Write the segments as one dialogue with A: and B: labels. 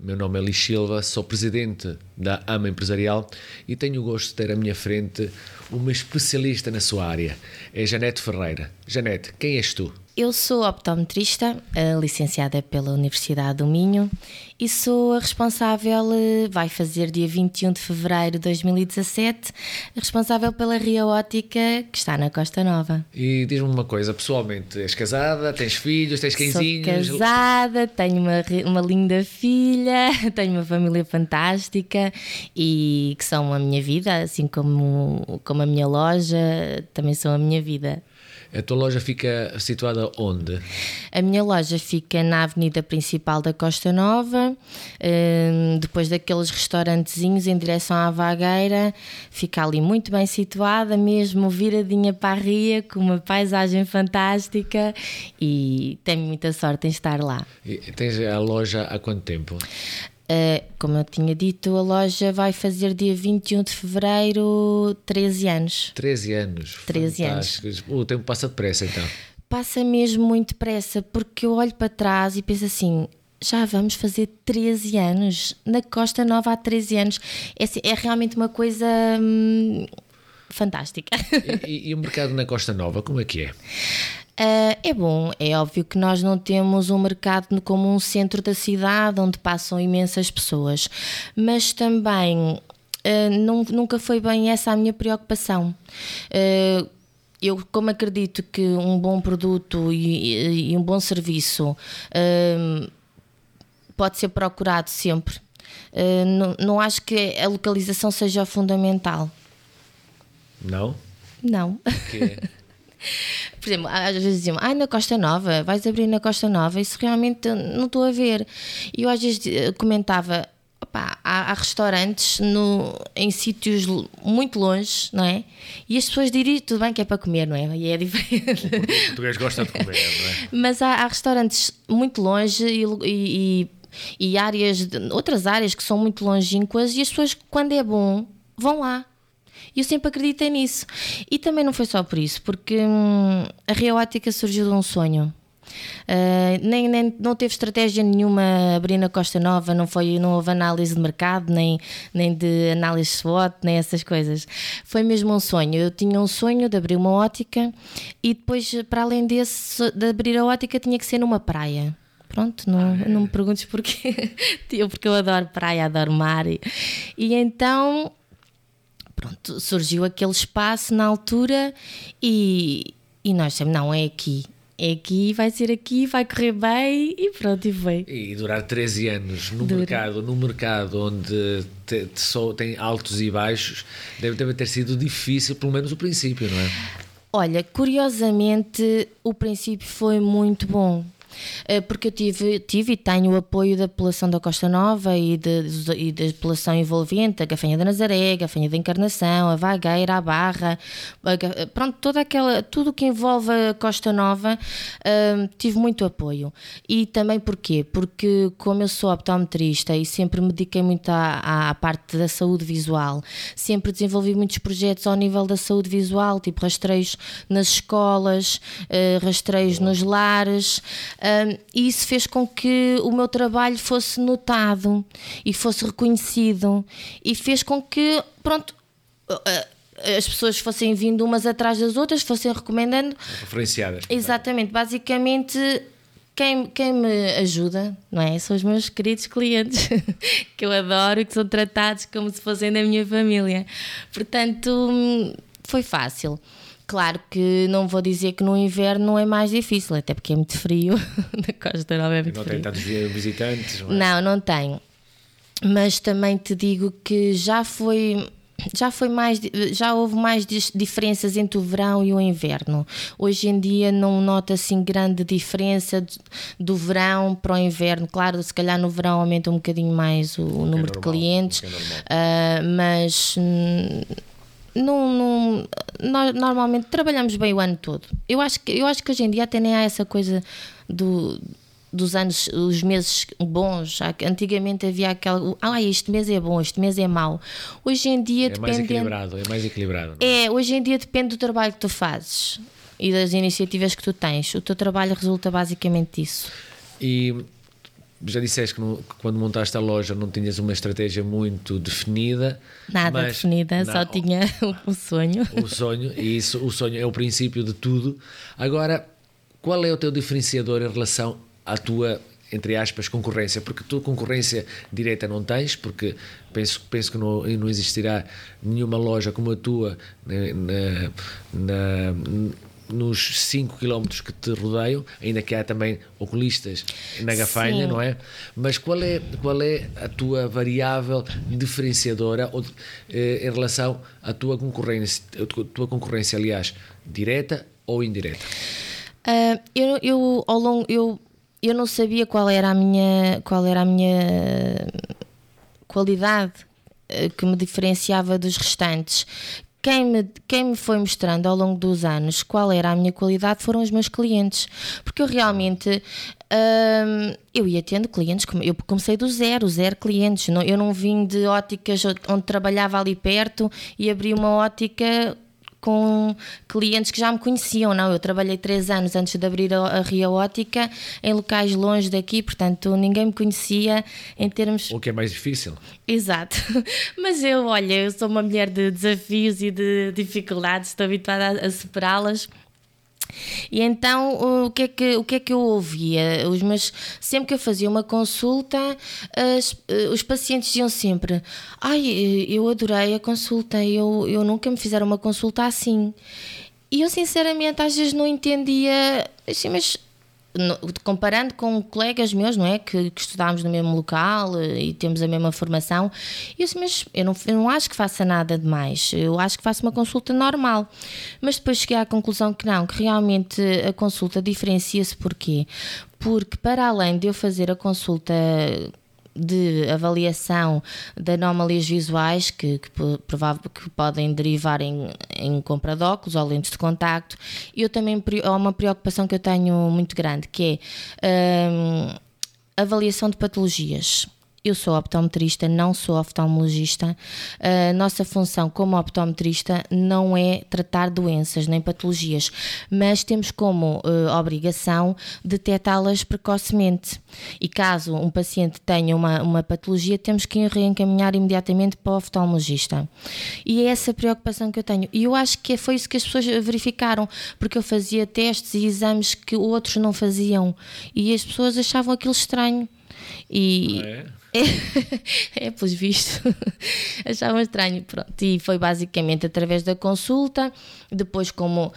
A: Meu nome é Luís Silva, sou presidente da AMA Empresarial e tenho o gosto de ter à minha frente uma especialista na sua área, é Janete Ferreira. Janete, quem és tu?
B: Eu sou optometrista, licenciada pela Universidade do Minho e sou a responsável, vai fazer dia 21 de fevereiro de 2017, responsável pela Ria Ótica que está na Costa Nova.
A: E diz-me uma coisa, pessoalmente, és casada, tens filhos, tens cãezinhos?
B: Sou casada, tenho uma linda filha, tenho uma família fantástica e que são a minha vida, assim como a minha loja, também são a minha vida.
A: A tua loja fica situada onde?
B: A minha loja fica na avenida principal da Costa Nova, depois daqueles restaurantezinhos em direção à Vagueira, fica ali muito bem situada, mesmo viradinha para a ria, com uma paisagem fantástica e tenho muita sorte em estar lá.
A: E tens a loja há quanto tempo?
B: Como eu tinha dito, a loja vai fazer dia 21 de fevereiro 13 anos.
A: 13 anos.
B: 13
A: fantástico.
B: anos.
A: O tempo passa depressa então.
B: Passa mesmo muito depressa, porque eu olho para trás e penso assim, já vamos fazer 13 anos, na Costa Nova há 13 anos. É realmente uma coisa fantástica.
A: E o mercado na Costa Nova, como é que é?
B: É bom, é óbvio que nós não temos um mercado como um centro da cidade onde passam imensas pessoas, mas também nunca foi bem essa a minha preocupação. Eu, como acredito que um bom produto e um bom serviço pode ser procurado sempre, não acho que a localização seja fundamental.
A: Não?
B: Não.
A: Que
B: Por exemplo, às vezes diziam, na Costa Nova, vais abrir na Costa Nova, isso realmente não estou a ver. E eu às vezes comentava, há restaurantes em sítios muito longe, não é? E as pessoas diriam, tudo bem que é para comer, não é? E é diferente.
A: O português gosta de comer, não é?
B: Mas há restaurantes muito longe e outras áreas que são muito longínquas e as pessoas, quando é bom, vão lá. E eu sempre acreditei nisso. E também não foi só por isso, porque a Ria Ótica surgiu de um sonho. Não teve estratégia nenhuma abrir na Costa Nova, não houve análise de mercado, nem de análise SWOT, nem essas coisas. Foi mesmo um sonho. Eu tinha um sonho de abrir uma ótica e depois, para além desse, de abrir a ótica, tinha que ser numa praia. Pronto, não me perguntes porquê. Porque eu adoro praia, adoro mar. E então... Pronto, surgiu aquele espaço na altura e nós sempre, não, é aqui, vai ser aqui, vai correr bem e pronto, e foi.
A: E durar 13 anos num mercado onde só tem altos e baixos, deve ter sido difícil, pelo menos o princípio, não é? Olha,
B: curiosamente o princípio foi muito bom. Porque eu tive e tenho o apoio da população da Costa Nova e da população envolvente, a Gafanha da Nazaré, a Gafanha da Encarnação, a Vagueira, a Barra, pronto, tudo que envolve a Costa Nova, tive muito apoio. E também porquê? Porque como eu sou optometrista e sempre me dediquei muito à parte da saúde visual, sempre desenvolvi muitos projetos ao nível da saúde visual, tipo rastreios nas escolas, rastreios nos lares. E isso fez com que o meu trabalho fosse notado e fosse reconhecido e fez com que, pronto, as pessoas fossem vindo umas atrás das outras, fossem recomendando.
A: Referenciadas.
B: Exatamente, basicamente quem me ajuda, não é? São os meus queridos clientes que eu adoro e que são tratados como se fossem da minha família. Portanto, foi fácil. Claro que não vou dizer que no inverno não é mais difícil, até porque é muito frio, na Costa Nova é muito frio.
A: Não tem tantos visitantes, não é?
B: Não tenho. Mas também te digo que já houve mais diferenças entre o verão e o inverno. Hoje em dia não noto assim grande diferença do verão para o inverno. Claro, se calhar no verão aumenta um bocadinho mais o número de clientes, mas... Nós normalmente trabalhamos bem o ano todo. Eu acho que hoje em dia até nem há essa coisa dos anos, os meses bons. Antigamente havia aquela, este mês é bom, este mês é mau. Hoje em dia
A: é mais equilibrado.
B: Hoje em dia depende do trabalho que tu fazes e das iniciativas que tu tens. O teu trabalho resulta basicamente disso.
A: E já disseste que quando montaste a loja não tinhas uma estratégia muito definida.
B: Nada definida, só tinha o sonho.
A: O sonho, e isso, o sonho é o princípio de tudo. Agora, qual é o teu diferenciador em relação à tua, entre aspas, concorrência? Porque tu concorrência direta não tens, porque penso que não existirá nenhuma loja como a tua nos 5 km que te rodeiam, ainda que há também oculistas na Gafanha, não é? Mas qual é a tua variável diferenciadora em relação à tua concorrência, aliás, direta ou indireta?
B: Eu não sabia qual era a minha qualidade que me diferenciava dos restantes. Quem me foi mostrando ao longo dos anos qual era a minha qualidade foram os meus clientes, porque eu realmente eu ia tendo clientes, eu comecei do zero clientes, eu não vim de óticas onde trabalhava ali perto e abri uma ótica com clientes que já me conheciam, não, eu trabalhei 3 anos antes de abrir a Ria Ótica em locais longe daqui, portanto ninguém me conhecia em termos...
A: O que é mais difícil.
B: Exato, mas eu sou uma mulher de desafios e de dificuldades, estou habituada a superá-las. E então o que é que eu ouvia? Sempre que eu fazia uma consulta, os pacientes diziam sempre: eu adorei a consulta, eu nunca me fizeram uma consulta assim. E eu sinceramente às vezes não entendia assim, mas comparando com colegas meus, não é, que estudámos no mesmo local e temos a mesma formação, eu disse, mas eu não acho que faça nada de mais, eu acho que faço uma consulta normal. Mas depois cheguei à conclusão que não, que realmente a consulta diferencia-se. Porquê? Porque para além de eu fazer a consulta de avaliação de anomalias visuais que podem derivar em compra de óculos ou lentes de contacto, eu também há uma preocupação que eu tenho muito grande, que é avaliação de patologias. Eu sou optometrista, não sou oftalmologista. A nossa função como optometrista não é tratar doenças nem patologias, mas temos como obrigação detectá-las precocemente. E caso um paciente tenha uma patologia, temos que reencaminhar imediatamente para o oftalmologista. E é essa preocupação que eu tenho. E eu acho que foi isso que as pessoas verificaram, porque eu fazia testes e exames que outros não faziam. E as pessoas achavam aquilo estranho. E... pelos vistos achavam estranho, pronto. E foi basicamente através da consulta. Depois, como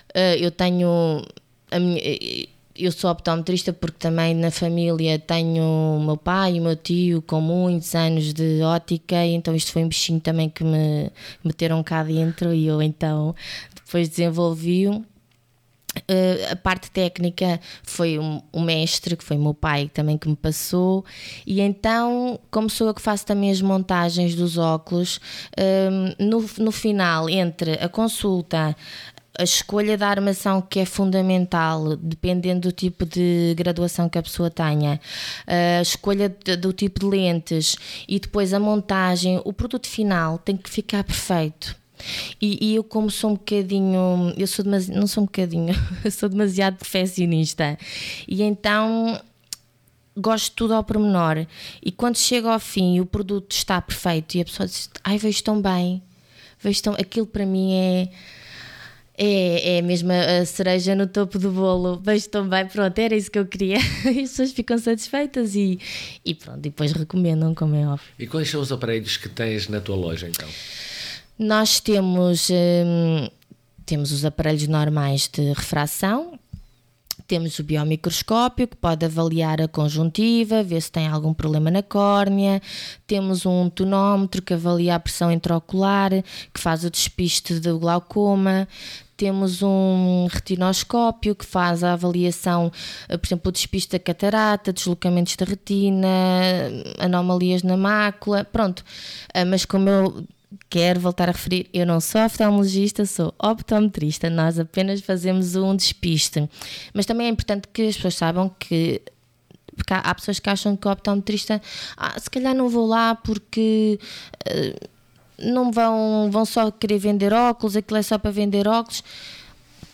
B: eu sou optometrista, porque também na família tenho o meu pai e o meu tio com muitos anos de ótica, e então isto foi um bichinho também que me meteram cá dentro, e eu então depois desenvolvi-o. A parte técnica foi o mestre, que foi o meu pai também, que me passou. E então, como sou eu que faço também as montagens dos óculos, no final, entre a consulta, a escolha da armação, que é fundamental, dependendo do tipo de graduação que a pessoa tenha, a escolha do tipo de lentes e depois a montagem, o produto final tem que ficar perfeito. E eu, como sou um bocadinho, eu sou demasiado perfeccionista, e então gosto de tudo ao pormenor, e quando chega ao fim e o produto está perfeito e a pessoa diz, vejo tão bem, aquilo para mim é mesmo a cereja no topo do bolo, vejo tão bem, pronto, era isso que eu queria. E as pessoas ficam satisfeitas e pronto, depois recomendam, como é óbvio.
A: E quais são os aparelhos que tens na tua loja então?
B: Nós temos os aparelhos normais de refração, temos o biomicroscópio, que pode avaliar a conjuntiva, ver se tem algum problema na córnea, temos um tonómetro que avalia a pressão intraocular, que faz o despiste do glaucoma, temos um retinoscópio que faz a avaliação, por exemplo, o despiste da catarata, deslocamentos da retina, anomalias na mácula, pronto. Mas como eu quero voltar a referir, eu não sou oftalmologista, sou optometrista, nós apenas fazemos um despiste. Mas também é importante que as pessoas saibam que, porque há pessoas que acham que o optometrista, se calhar não vou lá porque não vão só querer vender óculos, aquilo é só para vender óculos.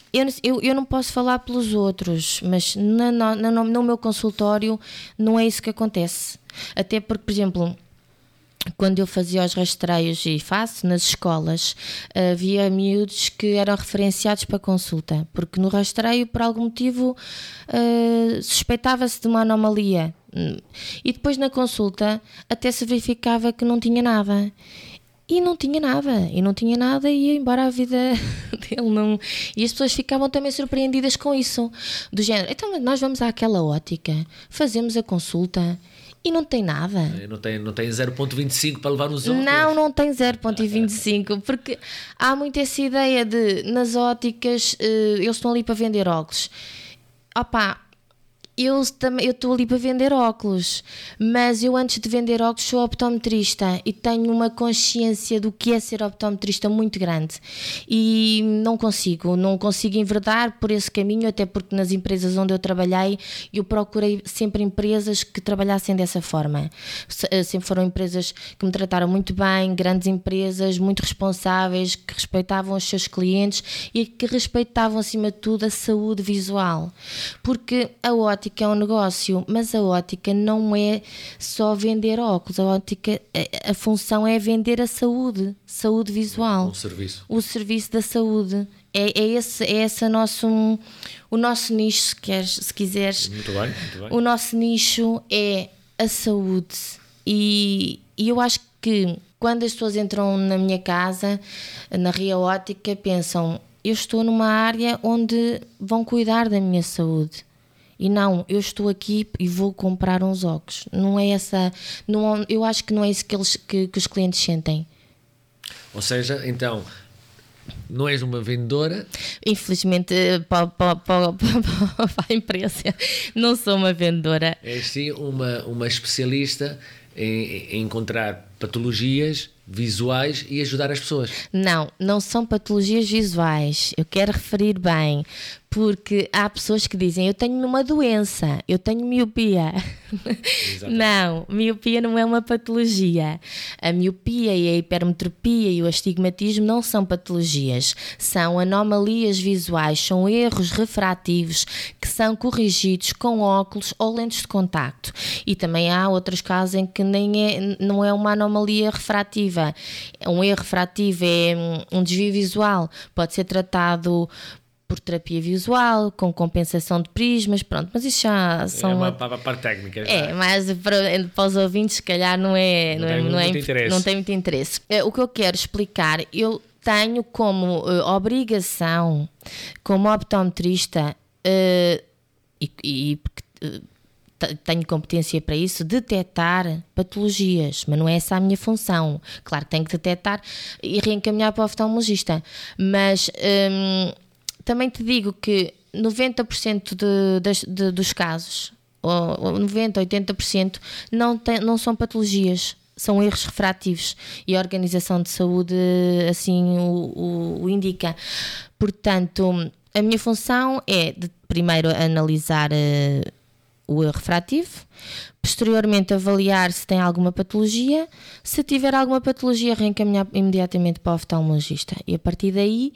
B: eu não posso falar pelos outros, mas no meu consultório não é isso que acontece. Até porque, por exemplo, quando eu fazia os rastreios e faço nas escolas, havia miúdos que eram referenciados para consulta, porque no rastreio, por algum motivo, suspeitava-se de uma anomalia. E depois na consulta até se verificava que não tinha nada. E não tinha nada, e ia embora a vida dele. Não. E as pessoas ficavam também surpreendidas com isso, do género, então nós vamos àquela ótica, fazemos a consulta e não tem nada.
A: Não tem 0.25 para levar nos óculos?
B: Não tem 0.25, porque há muito essa ideia de, nas óticas, eles estão ali para vender óculos. Opá, eu estou ali para vender óculos, mas eu antes de vender óculos sou optometrista e tenho uma consciência do que é ser optometrista muito grande e não consigo enverdar por esse caminho, até porque nas empresas onde eu trabalhei eu procurei sempre empresas que trabalhassem dessa forma. Sempre foram empresas que me trataram muito bem, grandes empresas, muito responsáveis, que respeitavam os seus clientes e que respeitavam acima de tudo a saúde visual, porque a ótica é um negócio, mas a ótica não é só vender óculos. A ótica, a função é vender a saúde visual. O serviço da saúde. É esse o nosso nicho, se quiseres.
A: Muito bem.
B: O nosso nicho é a saúde. E eu acho que quando as pessoas entram na minha casa, na Ria Ótica, pensam, eu estou numa área onde vão cuidar da minha saúde. E não, eu estou aqui e vou comprar uns óculos. Não é essa. Não, eu acho que não é isso que os clientes sentem.
A: Ou seja, então, não és uma vendedora?
B: Infelizmente, para a imprensa, não sou uma vendedora.
A: És sim uma especialista em encontrar patologias visuais e ajudar as pessoas.
B: Não são patologias visuais. Eu quero referir bem, porque há pessoas que dizem, eu tenho uma doença, eu tenho miopia. Não, miopia não é uma patologia. A miopia e a hipermetropia e o astigmatismo não são patologias, são anomalias visuais, são erros refrativos que são corrigidos com óculos ou lentes de contacto. E também há outros casos em que não é uma anomalia refrativa. Um erro refrativo é um desvio visual, pode ser tratado por terapia visual, com compensação de prismas, pronto, mas isso já são...
A: É uma parte técnica.
B: Mas para os ouvintes, se calhar, não tem muito interesse. O que eu quero explicar, eu tenho como obrigação, como optometrista, tenho competência para isso, detectar patologias, mas não é essa a minha função. Claro, tenho que detectar e reencaminhar para o oftalmologista, mas também te digo que 90% dos casos, ou 90%, 80%, não são patologias, são erros refrativos e a Organização de Saúde assim o indica. Portanto, a minha função é de primeiro analisar o erro refrativo, posteriormente avaliar se tem alguma patologia, se tiver alguma patologia reencaminhar imediatamente para o oftalmologista e a partir daí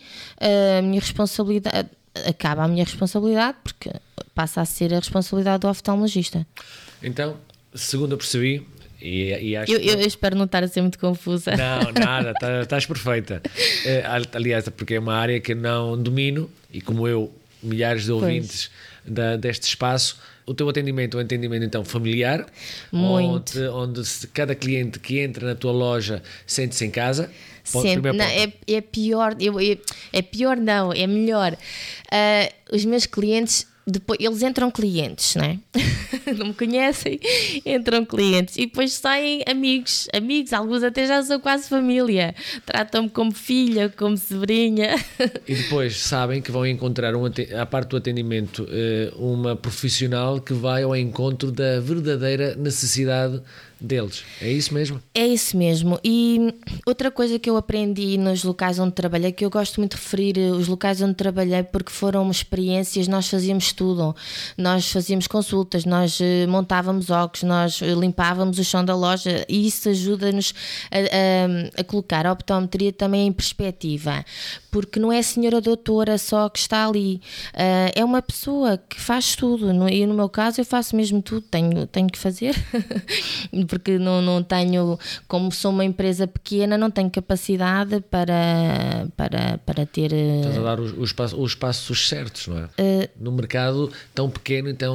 B: acaba a minha responsabilidade porque passa a ser a responsabilidade do oftalmologista.
A: Então, segundo eu percebi, e acho
B: eu espero não estar a ser muito confusa.
A: Não, nada, estás perfeita. Aliás, porque é uma área que não domino e como eu, milhares de ouvintes deste espaço, o teu atendimento é um atendimento então familiar,
B: muito.
A: onde cada cliente que entra na tua loja sente-se em casa.
B: Sempre. Não, é pior, é pior não, é melhor. Os meus clientes, depois, eles entram clientes, não é? Não me conhecem, entram clientes e depois saem amigos, alguns até já são quase família, tratam-me como filha, como sobrinha.
A: E depois sabem que vão encontrar, à parte do atendimento, uma profissional que vai ao encontro da verdadeira necessidade deles. É isso mesmo?
B: É isso mesmo. E outra coisa que eu aprendi nos locais onde trabalhei, que eu gosto muito de referir os locais onde trabalhei, porque foram experiências, nós fazíamos tudo. Nós fazíamos consultas, nós montávamos óculos, nós limpávamos o chão da loja, e isso ajuda-nos a colocar a optometria também em perspectiva, porque não é a senhora doutora só que está ali, é uma pessoa que faz tudo, e no meu caso eu faço mesmo tudo, tenho que fazer, porque não tenho, como sou uma empresa pequena, não tenho capacidade para ter...
A: Estás a dar os passos certos, não é? No mercado tão pequeno e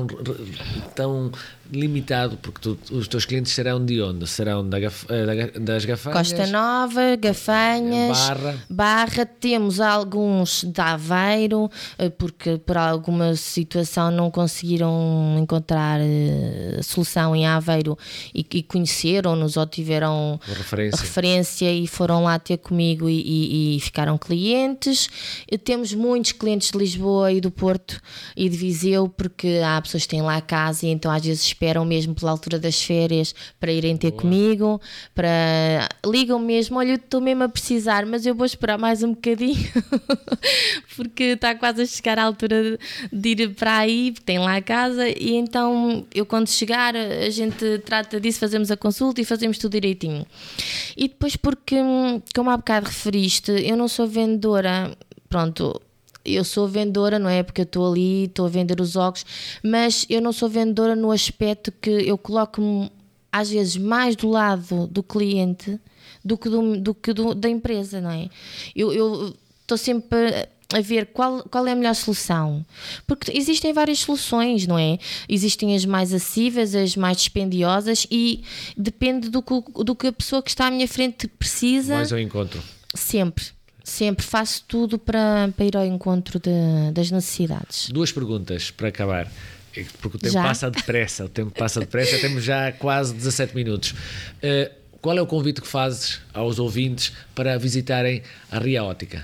A: tão limitado, porque os teus clientes serão de onde? Serão das Gafanhas?
B: Costa Nova, Gafanhas, Barra. Temos alguns de Aveiro, porque por alguma situação não conseguiram encontrar solução em Aveiro e conheceram-nos ou tiveram referência e foram lá ter comigo e ficaram clientes. Temos muitos clientes de Lisboa e do Porto e de Viseu, porque há pessoas que têm lá a casa e então às vezes esperam mesmo pela altura das férias para irem ter comigo, ligam mesmo, olha, eu estou mesmo a precisar, mas eu vou esperar mais um bocadinho porque está quase a chegar a altura de ir para aí, porque tem lá a casa, e então eu quando chegar a gente trata disso, fazemos a consulta e fazemos tudo direitinho. E depois porque, como há bocado referiste, eu não sou vendedora, pronto. Eu sou vendedora, não é? Porque eu estou ali, estou a vender os óculos, mas eu não sou vendedora no aspecto que eu coloco-me às vezes mais do lado do cliente do que da empresa, não é? Eu estou sempre a ver qual é a melhor solução, porque existem várias soluções, não é? Existem as mais acessíveis, as mais dispendiosas, e depende do que a pessoa que está à minha frente precisa.
A: Mais ao encontro.
B: Sempre faço tudo para ir ao encontro das necessidades.
A: 2 perguntas para acabar, porque o tempo passa depressa. Temos já quase 17 minutos. Qual é o convite que fazes aos ouvintes para visitarem a Ria Ótica?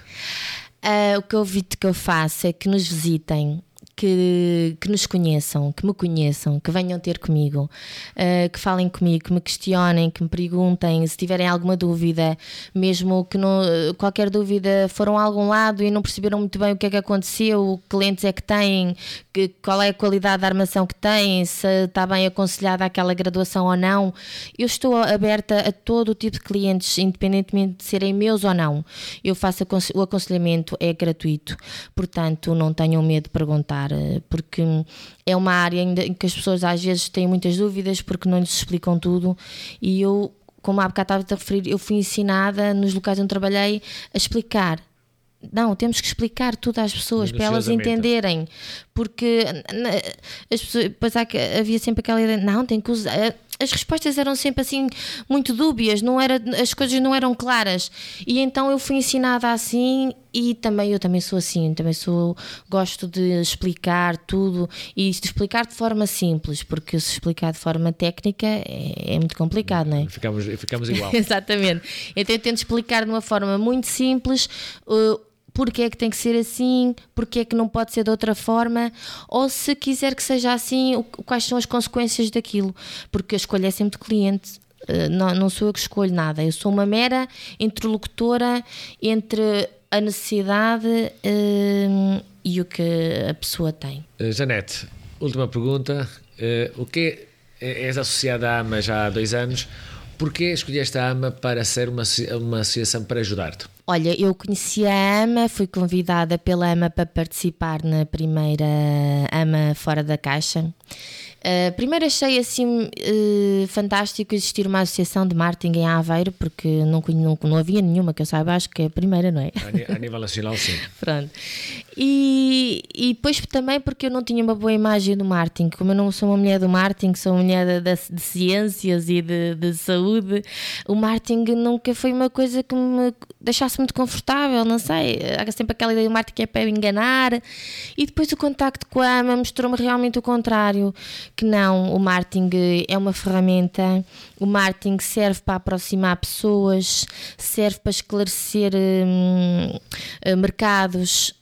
B: O convite que eu faço é que nos visitem, que nos conheçam, que me conheçam, que venham ter comigo, que falem comigo, que me questionem, que me perguntem se tiverem alguma dúvida, mesmo que qualquer dúvida, foram a algum lado e não perceberam muito bem o que é que aconteceu, que lentes é que têm, qual é a qualidade da armação que têm, se está bem aconselhada aquela graduação ou não. Eu estou aberta a todo o tipo de clientes, independentemente de serem meus ou não. Eu faço o aconselhamento, é gratuito, portanto não tenham medo de perguntar, porque é uma área ainda em que as pessoas às vezes têm muitas dúvidas porque não lhes explicam tudo, e eu, como há bocado estava a referir, eu fui ensinada nos locais onde trabalhei a explicar. Não, temos que explicar tudo às pessoas para elas entenderem, porque as pessoas, depois havia sempre aquela ideia, não, tem que usar. As respostas eram sempre assim muito dúbias, as coisas não eram claras, e então eu fui ensinada assim, e eu também sou assim, gosto de explicar tudo e de explicar de forma simples, porque se explicar de forma técnica é muito complicado, não é?
A: Ficamos igual.
B: Exatamente, então eu tento explicar de uma forma muito simples, porque é que tem que ser assim, porque é que não pode ser de outra forma, ou se quiser que seja assim, quais são as consequências daquilo, porque a escolha é sempre do cliente. Não sou eu que escolho nada, eu sou uma mera interlocutora entre a necessidade e o que a pessoa tem.
A: Janete, última pergunta. És associada à AMA já há 2 anos. Porquê escolheste a AMA para ser uma associação para ajudar-te?
B: Olha, eu conheci a AMA, fui convidada pela AMA para participar na primeira AMA Fora da Caixa. Primeiro achei assim fantástico existir uma associação de marketing em Aveiro, porque não havia nenhuma que eu saiba, acho que é a primeira, não é?
A: A nível nacional, sim.
B: Pronto. E depois também porque eu não tinha uma boa imagem do marketing, como eu não sou uma mulher do marketing, sou uma mulher de ciências e de saúde, o marketing nunca foi uma coisa que me deixasse muito confortável, não sei, há sempre aquela ideia do marketing é para enganar, e depois o contacto com a AMA mostrou-me realmente o contrário, que não, o marketing é uma ferramenta, o marketing serve para aproximar pessoas, serve para esclarecer mercados, serve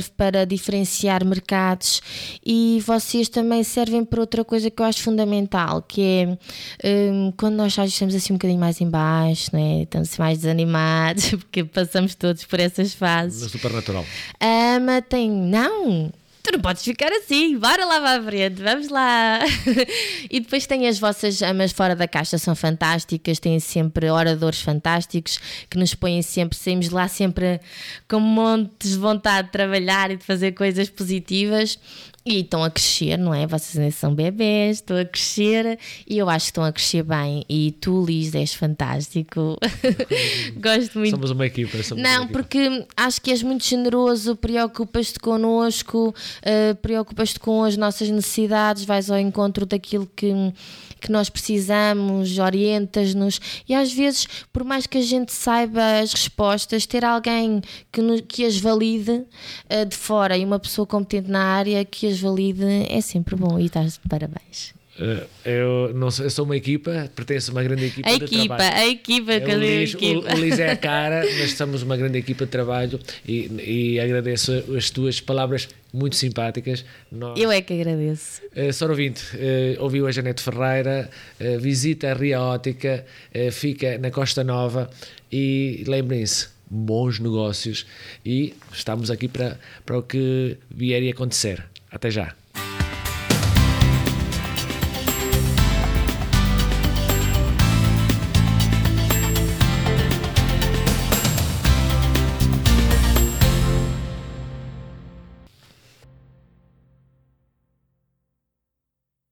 B: serve para diferenciar mercados e vocês também servem para outra coisa que eu acho fundamental, que é quando nós já estamos assim um bocadinho mais em baixo, né? Estamos mais desanimados, porque passamos todos por essas fases.
A: No Supernatural.
B: Ama tem... Não... Tu não podes ficar assim, bora lá para a frente, vamos lá. E depois tem as vossas amas fora da caixa, são fantásticas, têm sempre oradores fantásticos que nos põem sempre, saímos lá sempre com montes de vontade de trabalhar e de fazer coisas positivas. E estão a crescer, não é? Vocês ainda são bebés, estão a crescer e eu acho que estão a crescer bem. E tu, Liz, és fantástico. Gosto muito.
A: Somos uma equipa.
B: Porque acho que és muito generoso, preocupas-te connosco, preocupas-te com as nossas necessidades, vais ao encontro daquilo que nós precisamos, orientas-nos e às vezes, por mais que a gente saiba as respostas, ter alguém que as valide de fora e uma pessoa competente na área que as valide é sempre bom e estás de parabéns.
A: Eu sou uma equipa, pertenço a uma grande equipa de trabalho.
B: A equipa.
A: O Liz é a cara, mas somos uma grande equipa de trabalho e agradeço as tuas palavras muito simpáticas.
B: Eu é que agradeço.
A: Sr. ouvinte, ouviu a Janete Ferreira, visita a Ria Ótica, fica na Costa Nova e lembrem-se, bons negócios e estamos aqui para o que vier a acontecer. Até já.